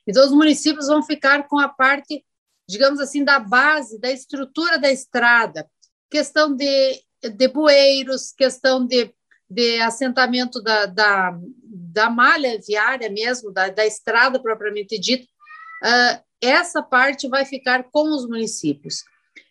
Então, os municípios vão ficar com a parte, digamos assim, da base, da estrutura da estrada, questão de bueiros, questão de assentamento da malha viária mesmo, da estrada propriamente dita. Essa parte vai ficar com os municípios.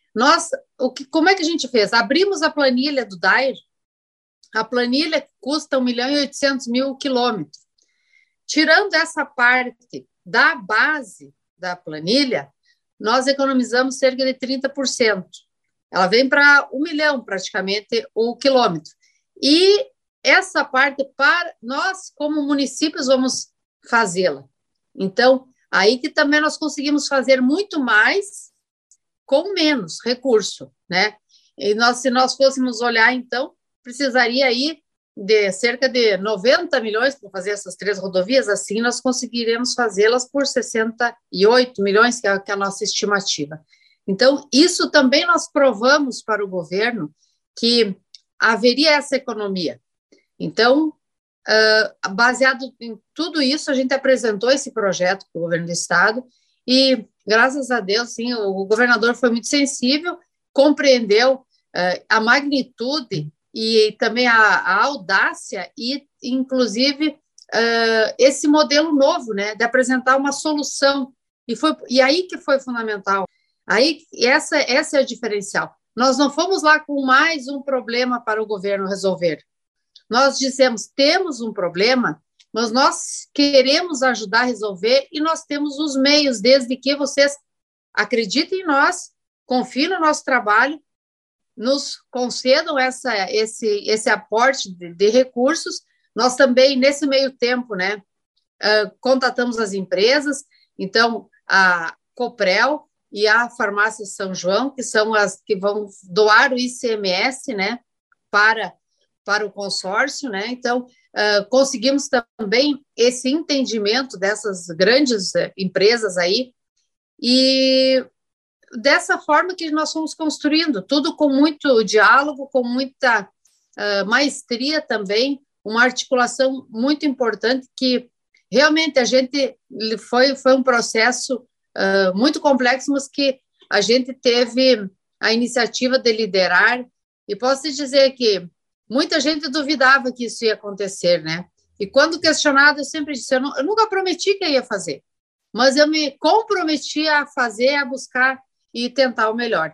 Como é que a gente fez? Abrimos a planilha do DAER, a planilha custa 1.800.000 quilômetros. Tirando essa parte da base da planilha, nós economizamos cerca de 30%. Ela vem para 1 milhão, praticamente, o quilômetro. E essa parte, nós, como municípios, vamos fazê-la. Então, aí que também nós conseguimos fazer muito mais com menos recurso, né? E se nós fôssemos olhar, então, precisaria aí de cerca de 90 milhões para fazer essas 3 rodovias, assim nós conseguiremos fazê-las por 68 milhões, que é a nossa estimativa. Então, isso também nós provamos para o governo que haveria essa economia. Então, baseado em tudo isso, a gente apresentou esse projeto para o governo do estado e, graças a Deus, sim, o governador foi muito sensível, compreendeu a magnitude e também a audácia e, inclusive, esse modelo novo, né, de apresentar uma solução. E aí que foi fundamental. Aí, essa é a diferencial. Nós não fomos lá com mais um problema para o governo resolver. Nós dissemos, temos um problema, mas nós queremos ajudar a resolver e nós temos os meios, desde que vocês acreditem em nós, confiem no nosso trabalho, nos concedam esse aporte de recursos. Nós também, nesse meio tempo, né, contatamos as empresas, então, a Coprel e a Farmácia São João, que são as que vão doar o ICMS, né, para o consórcio, né? Então, conseguimos também esse entendimento dessas grandes empresas aí, e dessa forma que nós fomos construindo, tudo com muito diálogo, com muita maestria também, uma articulação muito importante, que realmente a gente foi um processo muito complexo, mas que a gente teve a iniciativa de liderar, e posso te dizer que muita gente duvidava que isso ia acontecer, né? E quando questionado, eu sempre disse, eu nunca prometi que eu ia fazer, mas eu me comprometi a fazer, a buscar e tentar o melhor.